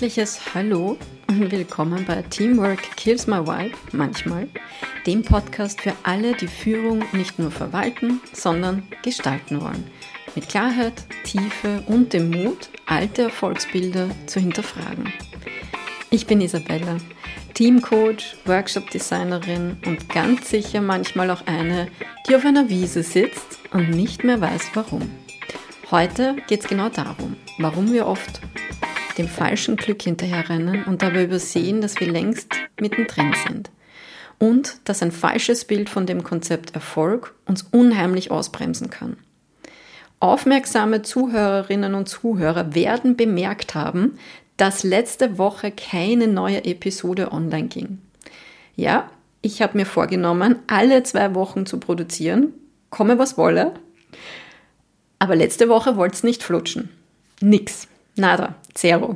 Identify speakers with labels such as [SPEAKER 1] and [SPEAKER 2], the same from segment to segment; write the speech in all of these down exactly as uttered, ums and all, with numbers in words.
[SPEAKER 1] herzliches Hallo und willkommen bei Teamwork Kills My Vibe, manchmal, dem Podcast für alle, die Führung nicht nur verwalten, sondern gestalten wollen. Mit Klarheit, Tiefe und dem Mut, alte Erfolgsbilder zu hinterfragen. Ich bin Isabella, Teamcoach, Workshop-Designerin und ganz sicher manchmal auch eine, die auf einer Wiese sitzt und nicht mehr weiß, warum. Heute geht es genau darum, warum wir oft dem falschen Glück hinterherrennen und dabei übersehen, dass wir längst mittendrin sind. Und dass ein falsches Bild von dem Konzept Erfolg uns unheimlich ausbremsen kann. Aufmerksame Zuhörerinnen und Zuhörer werden bemerkt haben, dass letzte Woche keine neue Episode online ging. Ja, ich habe mir vorgenommen, alle zwei Wochen zu produzieren, komme was wolle. Aber letzte Woche wollte es nicht flutschen. Nix. Nada. Zero.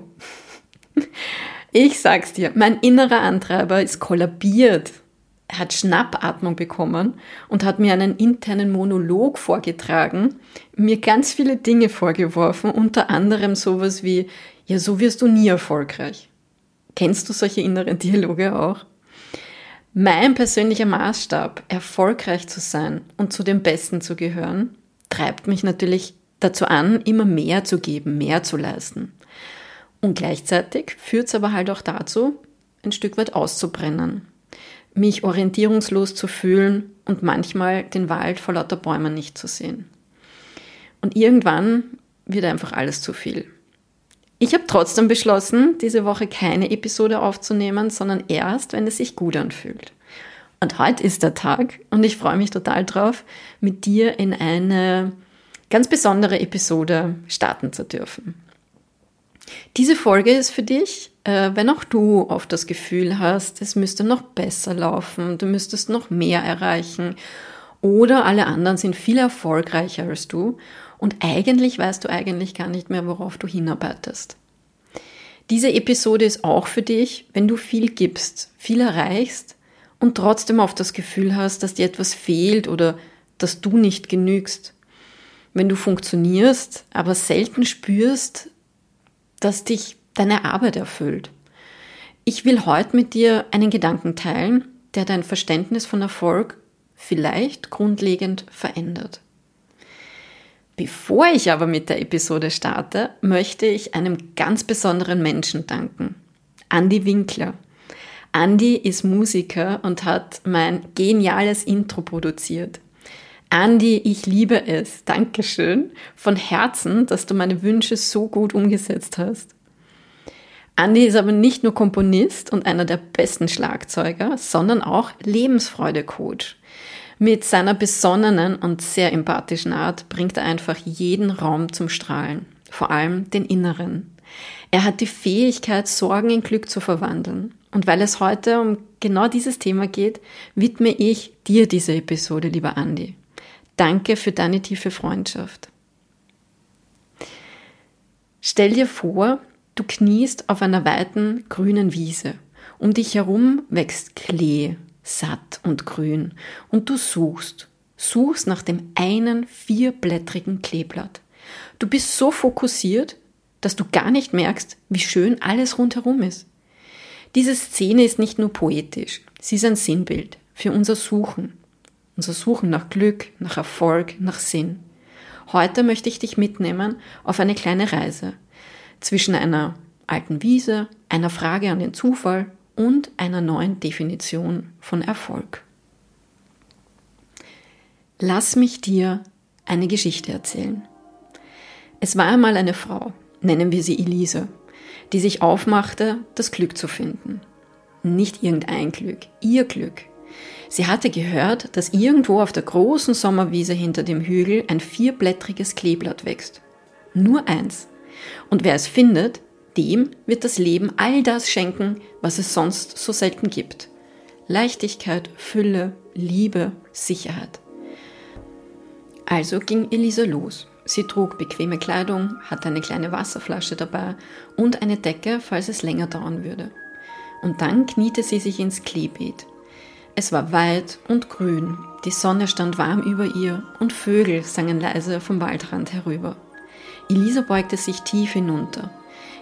[SPEAKER 1] Ich sag's dir, mein innerer Antreiber ist kollabiert. Er hat Schnappatmung bekommen und hat mir einen internen Monolog vorgetragen, mir ganz viele Dinge vorgeworfen, unter anderem sowas wie, ja, so wirst du nie erfolgreich. Kennst du solche inneren Dialoge auch? Mein persönlicher Maßstab, erfolgreich zu sein und zu den Besten zu gehören, treibt mich natürlich dazu an, immer mehr zu geben, mehr zu leisten. Und gleichzeitig führt es aber halt auch dazu, ein Stück weit auszubrennen, mich orientierungslos zu fühlen und manchmal den Wald vor lauter Bäumen nicht zu sehen. Und irgendwann wird einfach alles zu viel. Ich habe trotzdem beschlossen, diese Woche keine Episode aufzunehmen, sondern erst, wenn es sich gut anfühlt. Und heute ist der Tag und ich freue mich total drauf, mit dir in eine ganz besondere Episode starten zu dürfen. Diese Folge ist für dich, äh, wenn auch du oft das Gefühl hast, es müsste noch besser laufen, du müsstest noch mehr erreichen oder alle anderen sind viel erfolgreicher als du und eigentlich weißt du eigentlich gar nicht mehr, worauf du hinarbeitest. Diese Episode ist auch für dich, wenn du viel gibst, viel erreichst und trotzdem oft das Gefühl hast, dass dir etwas fehlt oder dass du nicht genügst. Wenn du funktionierst, aber selten spürst, dass dich deine Arbeit erfüllt. Ich will heute mit dir einen Gedanken teilen, der dein Verständnis von Erfolg vielleicht grundlegend verändert. Bevor ich aber mit der Episode starte, möchte ich einem ganz besonderen Menschen danken. Andi Winkler. Andi ist Musiker und hat mein geniales Intro produziert. Andi, ich liebe es. Dankeschön. Von Herzen, dass du meine Wünsche so gut umgesetzt hast. Andi ist aber nicht nur Komponist und einer der besten Schlagzeuger, sondern auch Lebensfreude-Coach. Mit seiner besonnenen und sehr empathischen Art bringt er einfach jeden Raum zum Strahlen, vor allem den inneren. Er hat die Fähigkeit, Sorgen in Glück zu verwandeln. Und weil es heute um genau dieses Thema geht, widme ich dir diese Episode, lieber Andi. Danke für deine tiefe Freundschaft. Stell dir vor, du kniest auf einer weiten, grünen Wiese. Um dich herum wächst Klee, satt und grün. Und du suchst, suchst nach dem einen vierblättrigen Kleeblatt. Du bist so fokussiert, dass du gar nicht merkst, wie schön alles rundherum ist. Diese Szene ist nicht nur poetisch, sie ist ein Sinnbild für unser Suchen. Unser Suchen nach Glück, nach Erfolg, nach Sinn. Heute möchte ich dich mitnehmen auf eine kleine Reise zwischen einer alten Wiese, einer Frage an den Zufall und einer neuen Definition von Erfolg. Lass mich dir eine Geschichte erzählen. Es war einmal eine Frau, nennen wir sie Elise, die sich aufmachte, das Glück zu finden. Nicht irgendein Glück, ihr Glück. Sie hatte gehört, dass irgendwo auf der großen Sommerwiese hinter dem Hügel ein vierblättriges Kleeblatt wächst. Nur eins. Und wer es findet, dem wird das Leben all das schenken, was es sonst so selten gibt. Leichtigkeit, Fülle, Liebe, Sicherheit. Also ging Elise los. Sie trug bequeme Kleidung, hatte eine kleine Wasserflasche dabei und eine Decke, falls es länger dauern würde. Und dann kniete sie sich ins Kleebeet. Es war weit und grün, die Sonne stand warm über ihr und Vögel sangen leise vom Waldrand herüber. Elise beugte sich tief hinunter.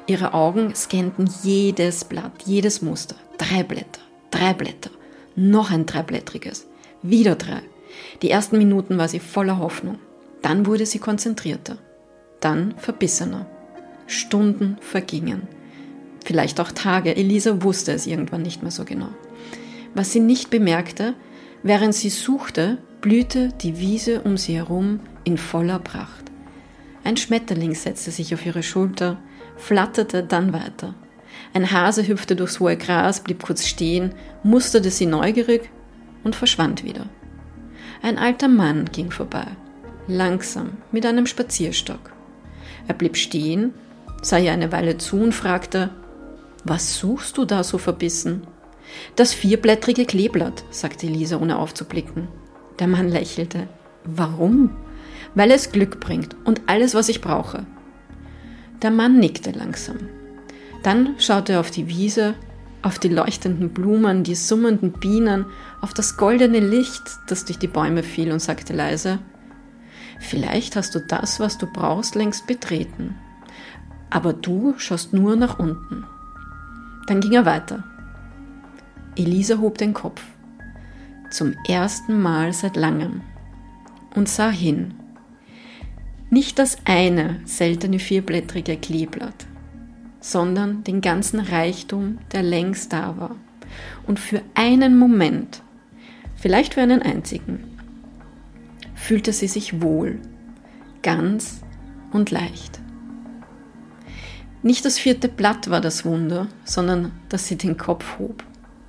[SPEAKER 1] Ihre Augen scannten jedes Blatt, jedes Muster. Drei Blätter, drei Blätter, noch ein dreiblättriges, wieder drei. Die ersten Minuten war sie voller Hoffnung. Dann wurde sie konzentrierter, dann verbissener. Stunden vergingen. Vielleicht auch Tage, Elisa wusste es irgendwann nicht mehr so genau. Was sie nicht bemerkte, während sie suchte, blühte die Wiese um sie herum in voller Pracht. Ein Schmetterling setzte sich auf ihre Schulter, flatterte dann weiter. Ein Hase hüpfte durchs hohe Gras, blieb kurz stehen, musterte sie neugierig und verschwand wieder. Ein alter Mann ging vorbei, langsam, mit einem Spazierstock. Er blieb stehen, sah ihr eine Weile zu und fragte: »Was suchst du da so verbissen?« »Das vierblättrige Kleeblatt«, sagte Elisa, ohne aufzublicken. Der Mann lächelte. »Warum?« »Weil es Glück bringt und alles, was ich brauche.« Der Mann nickte langsam. Dann schaute er auf die Wiese, auf die leuchtenden Blumen, die summenden Bienen, auf das goldene Licht, das durch die Bäume fiel, und sagte leise: »Vielleicht hast du das, was du brauchst, längst betreten. Aber du schaust nur nach unten.« Dann ging er weiter. Elisa hob den Kopf, zum ersten Mal seit langem, und sah hin. Nicht das eine seltene vierblättrige Kleeblatt, sondern den ganzen Reichtum, der längst da war. Und für einen Moment, vielleicht für einen einzigen, fühlte sie sich wohl, ganz und leicht. Nicht das vierte Blatt war das Wunder, sondern dass sie den Kopf hob.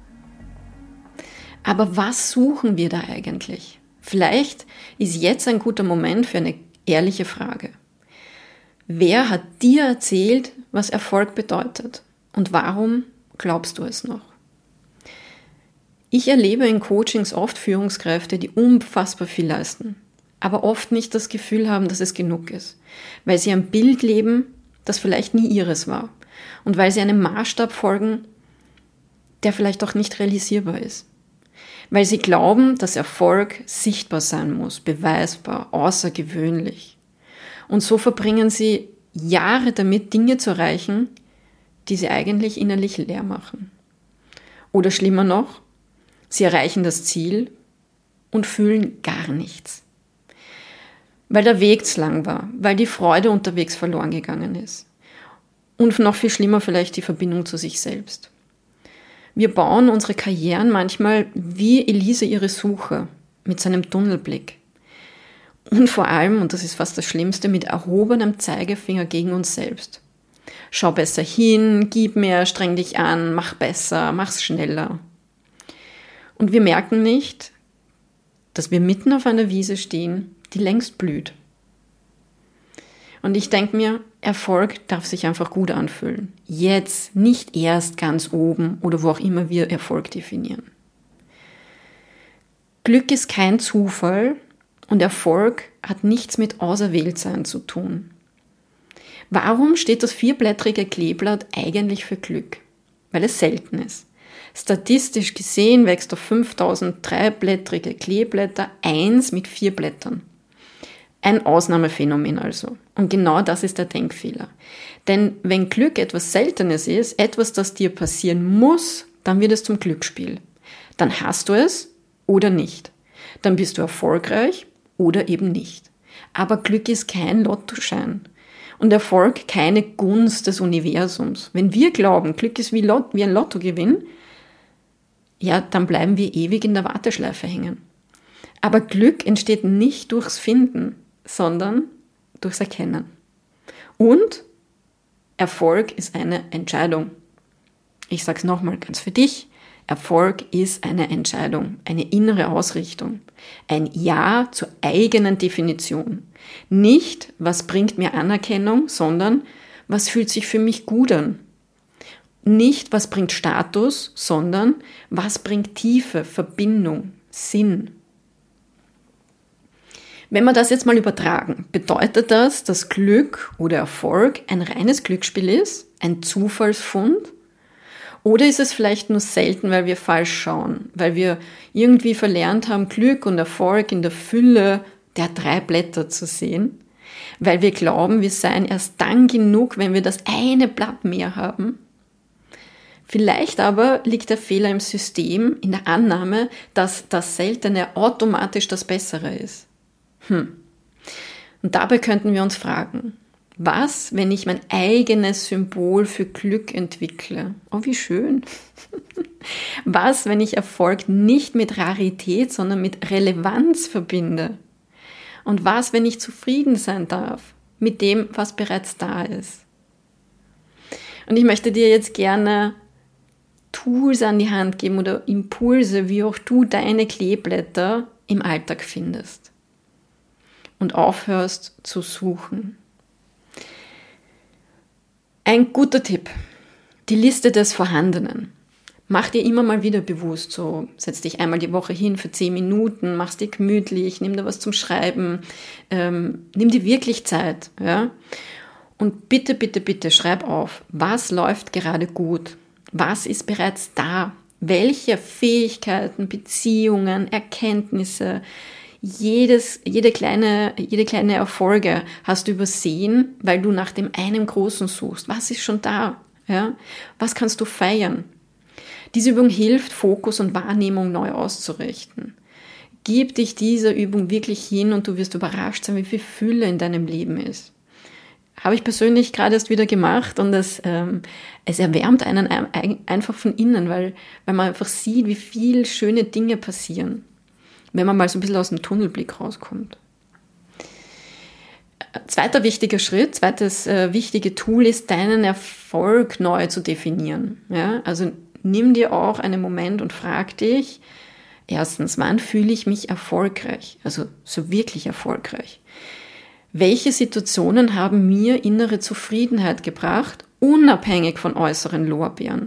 [SPEAKER 1] Aber was suchen wir da eigentlich? Vielleicht ist jetzt ein guter Moment für eine ehrliche Frage. Wer hat dir erzählt, was Erfolg bedeutet? Und warum glaubst du es noch? Ich erlebe in Coachings oft Führungskräfte, die unfassbar viel leisten, aber oft nicht das Gefühl haben, dass es genug ist, weil sie ein Bild leben, das vielleicht nie ihres war, und weil sie einem Maßstab folgen, der vielleicht auch nicht realisierbar ist. Weil sie glauben, dass Erfolg sichtbar sein muss, beweisbar, außergewöhnlich. Und so verbringen sie Jahre damit, Dinge zu erreichen, die sie eigentlich innerlich leer machen. Oder schlimmer noch, sie erreichen das Ziel und fühlen gar nichts. Weil der Weg zu lang war, weil die Freude unterwegs verloren gegangen ist. Und noch viel schlimmer vielleicht die Verbindung zu sich selbst. Wir bauen unsere Karrieren manchmal wie Elisa ihre Suche, mit seinem Tunnelblick. Und vor allem, und das ist fast das Schlimmste, mit erhobenem Zeigefinger gegen uns selbst. Schau besser hin, gib mehr, streng dich an, mach besser, mach's schneller. Und wir merken nicht, dass wir mitten auf einer Wiese stehen, die längst blüht. Und ich denke mir, Erfolg darf sich einfach gut anfühlen. Jetzt, nicht erst ganz oben oder wo auch immer wir Erfolg definieren. Glück ist kein Zufall und Erfolg hat nichts mit Auserwähltsein zu tun. Warum steht das vierblättrige Kleeblatt eigentlich für Glück? Weil es selten ist. Statistisch gesehen wächst auf fünftausend dreiblättrige Kleeblätter eins mit vier Blättern. Ein Ausnahmephänomen also. Und genau das ist der Denkfehler. Denn wenn Glück etwas Seltenes ist, etwas, das dir passieren muss, dann wird es zum Glücksspiel. Dann hast du es oder nicht. Dann bist du erfolgreich oder eben nicht. Aber Glück ist kein Lottoschein. Und Erfolg keine Gunst des Universums. Wenn wir glauben, Glück ist wie, Lot- wie ein Lottogewinn, ja, dann bleiben wir ewig in der Warteschleife hängen. Aber Glück entsteht nicht durchs Finden, sondern durchs Erkennen. Und Erfolg ist eine Entscheidung. Ich sage es nochmal ganz für dich. Erfolg ist eine Entscheidung, eine innere Ausrichtung. Ein Ja zur eigenen Definition. Nicht, was bringt mir Anerkennung, sondern was fühlt sich für mich gut an. Nicht, was bringt Status, sondern was bringt Tiefe, Verbindung, Sinn. Wenn wir das jetzt mal übertragen, bedeutet das, dass Glück oder Erfolg ein reines Glücksspiel ist, ein Zufallsfund? Oder ist es vielleicht nur selten, weil wir falsch schauen, weil wir irgendwie verlernt haben, Glück und Erfolg in der Fülle der drei Blätter zu sehen? weil wir glauben, wir seien erst dann genug, wenn wir das eine Blatt mehr haben. Vielleicht aber liegt der Fehler im System, in der Annahme, dass das Seltene automatisch das Bessere ist. Hm. Und dabei könnten wir uns fragen, was, wenn ich mein eigenes Symbol für Glück entwickle? Oh, wie schön. Was, wenn ich Erfolg nicht mit Rarität, sondern mit Relevanz verbinde? Und was, wenn ich zufrieden sein darf mit dem, was bereits da ist? Und ich möchte dir jetzt gerne Tools an die Hand geben oder Impulse, wie auch du deine Kleeblätter im Alltag findest und aufhörst zu suchen. Ein guter Tipp, die Liste des Vorhandenen. Mach dir immer mal wieder bewusst, so setz dich einmal die Woche hin für zehn Minuten, mach's dir gemütlich, nimm dir was zum Schreiben, ähm, nimm dir wirklich Zeit, ja? Und bitte, bitte, bitte schreib auf, was läuft gerade gut, was ist bereits da, welche Fähigkeiten, Beziehungen, Erkenntnisse, jedes, jede kleine, jede kleine Erfolge hast du übersehen, weil du nach dem einen Großen suchst. Was ist schon da? Ja? Was kannst du feiern? Diese Übung hilft, Fokus und Wahrnehmung neu auszurichten. Gib dich dieser Übung wirklich hin und du wirst überrascht sein, wie viel Fülle in deinem Leben ist. Habe ich persönlich gerade erst wieder gemacht und es, ähm, es erwärmt einen einfach von innen, weil, weil man einfach sieht, wie viel schöne Dinge passieren, wenn man mal so ein bisschen aus dem Tunnelblick rauskommt. Zweiter wichtiger Schritt, zweites äh, wichtige Tool ist, deinen Erfolg neu zu definieren. Ja? Also nimm dir auch einen Moment und frag dich, erstens, wann fühle ich mich erfolgreich? Also so wirklich erfolgreich. Welche Situationen haben mir innere Zufriedenheit gebracht, unabhängig von äußeren Lorbeeren?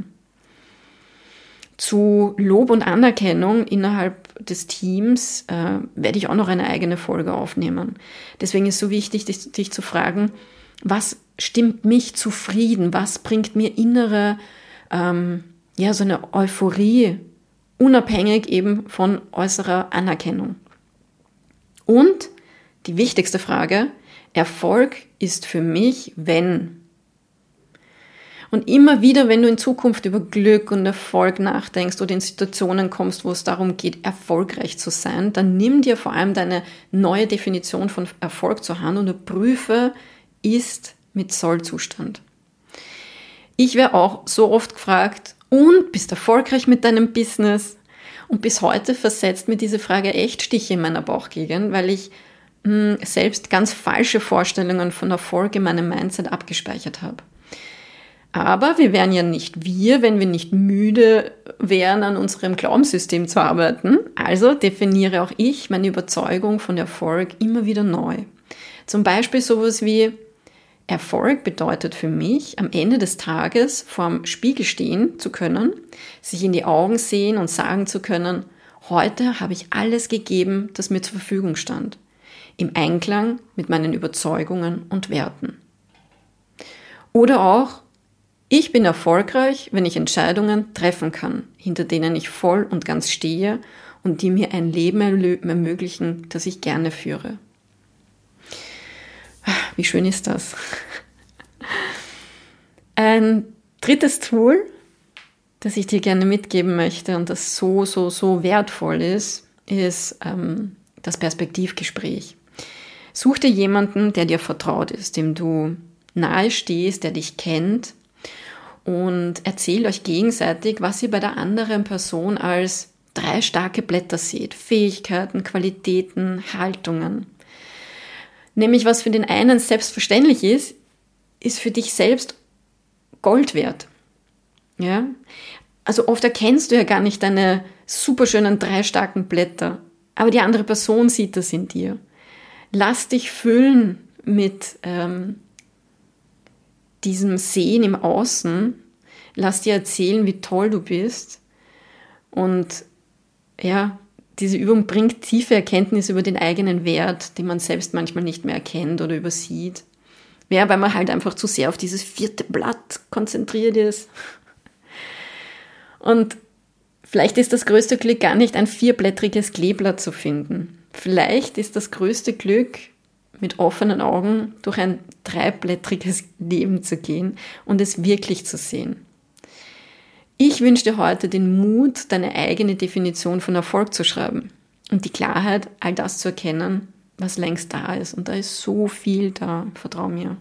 [SPEAKER 1] Zu Lob und Anerkennung innerhalb des Teams äh, werde ich auch noch eine eigene Folge aufnehmen. Deswegen ist es so wichtig, dich, dich zu fragen, was stimmt mich zufrieden? Was bringt mir innere, ähm, ja, so eine Euphorie, unabhängig eben von äußerer Anerkennung? Und die wichtigste Frage, Erfolg ist für mich, wenn. Und immer wieder, wenn du in Zukunft über Glück und Erfolg nachdenkst oder in Situationen kommst, wo es darum geht, erfolgreich zu sein, dann nimm dir vor allem deine neue Definition von Erfolg zur Hand und prüfe, ist mit Sollzustand. Ich werde auch so oft gefragt, und bist erfolgreich mit deinem Business? Und bis heute versetzt mir diese Frage echt Stiche in meiner Bauchgegend, weil ich mh, selbst ganz falsche Vorstellungen von Erfolg in meinem Mindset abgespeichert habe. Aber wir wären ja nicht wir, wenn wir nicht müde wären, an unserem Glaubenssystem zu arbeiten. Also definiere auch ich meine Überzeugung von Erfolg immer wieder neu. Zum Beispiel sowas wie, Erfolg bedeutet für mich, am Ende des Tages vorm Spiegel stehen zu können, sich in die Augen sehen und sagen zu können, heute habe ich alles gegeben, das mir zur Verfügung stand, im Einklang mit meinen Überzeugungen und Werten. Oder auch, ich bin erfolgreich, wenn ich Entscheidungen treffen kann, hinter denen ich voll und ganz stehe und die mir ein Leben ermöglichen, das ich gerne führe. Wie schön ist das? Ein drittes Tool, das ich dir gerne mitgeben möchte und das so, so, so wertvoll ist, ist ähm, das Perspektivgespräch. Such dir jemanden, der dir vertraut ist, dem du nahe stehst, der dich kennt, und erzählt euch gegenseitig, was ihr bei der anderen Person als drei starke Blätter seht. Fähigkeiten, Qualitäten, Haltungen. Nämlich, was für den einen selbstverständlich ist, ist für dich selbst Gold wert. Ja? Also oft erkennst du ja gar nicht deine superschönen drei starken Blätter, aber die andere Person sieht das in dir. Lass dich füllen mit ähm, diesem Sehen im Außen, lass dir erzählen, wie toll du bist. Und ja, diese Übung bringt tiefe Erkenntnis über den eigenen Wert, den man selbst manchmal nicht mehr erkennt oder übersieht. Ja, weil man halt einfach zu sehr auf dieses vierte Blatt konzentriert ist. Und vielleicht ist das größte Glück gar nicht, ein vierblättriges Kleeblatt zu finden. Vielleicht ist das größte Glück, mit offenen Augen durch ein dreiblättriges Leben zu gehen und es wirklich zu sehen. Ich wünsche dir heute den Mut, deine eigene Definition von Erfolg zu schreiben und die Klarheit, all das zu erkennen, was längst da ist. Und da ist so viel da, vertrau mir.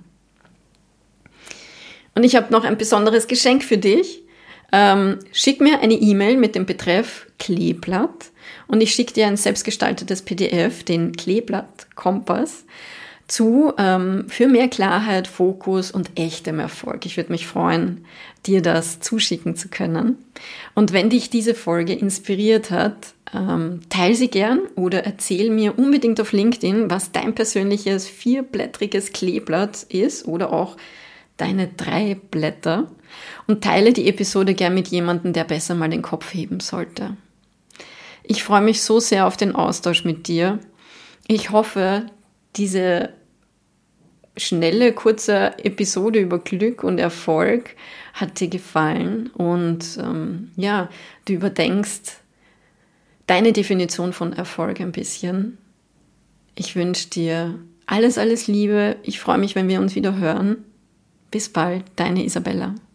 [SPEAKER 1] Und ich habe noch ein besonderes Geschenk für dich. Ähm, schick mir eine E-Mail mit dem Betreff Kleeblatt und ich schicke dir ein selbstgestaltetes P D F, den Kleeblatt-Kompass, zu ähm, für mehr Klarheit, Fokus und echtem Erfolg. Ich würde mich freuen, dir das zuschicken zu können. Und wenn dich diese Folge inspiriert hat, ähm, teile sie gern oder erzähl mir unbedingt auf LinkedIn, was dein persönliches vierblättriges Kleeblatt ist oder auch deine drei Blätter und teile die Episode gern mit jemandem, der besser mal den Kopf heben sollte. Ich freue mich so sehr auf den Austausch mit dir. Ich hoffe, diese schnelle, kurze Episode über Glück und Erfolg hat dir gefallen und ähm, ja, du überdenkst deine Definition von Erfolg ein bisschen. Ich wünsche dir alles, alles Liebe. Ich freue mich, wenn wir uns wieder hören. Bis bald, deine Isabella.